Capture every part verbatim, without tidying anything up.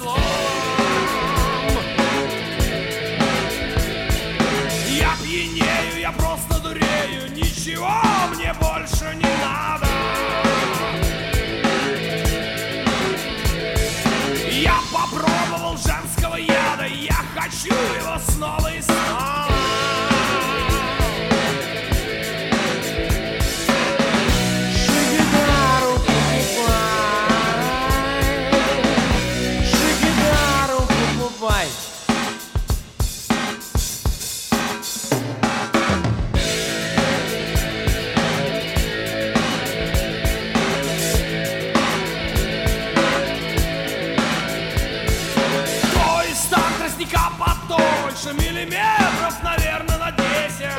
словом. Я пьянею, я просто дурею, ничего мне больше не надо. Я попробовал женского яда, я хочу его снова и снова. Шагидару покупай, Шагидару покупай. Потоньше, миллиметров, наверное, на десять.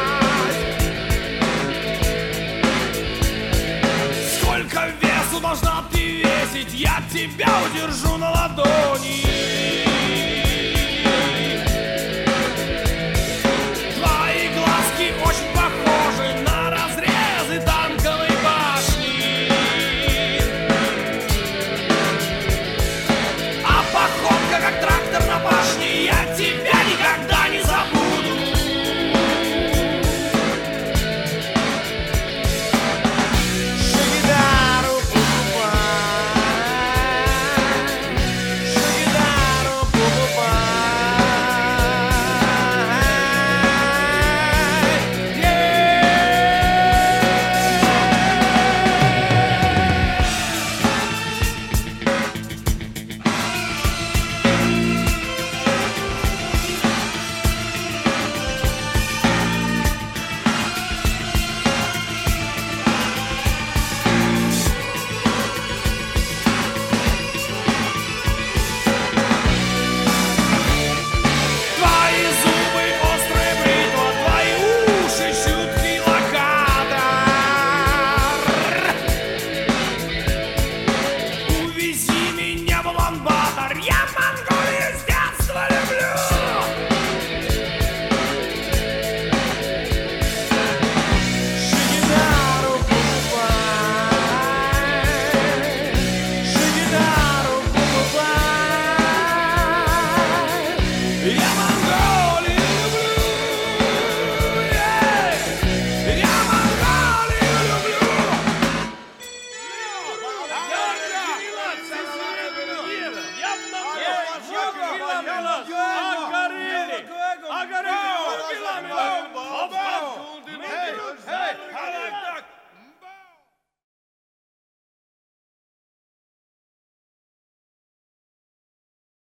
Сколько весу должна ты весить? Я тебя удержу на ладони. Твои глазки очень похожи на разрезы танковой башни. А походка как трактор на башне. Я тебя никогда не забуду. Шагидару покупай, Шагидару покупай. Твои зубы острая бритва, твои уши чуткий локатор. Увези меня в Улан-Батор, я Монголию с детства люблю. Шагидару покупай, Шагидару покупай. Я Монголию люблю, ей! Я Монголию люблю. Я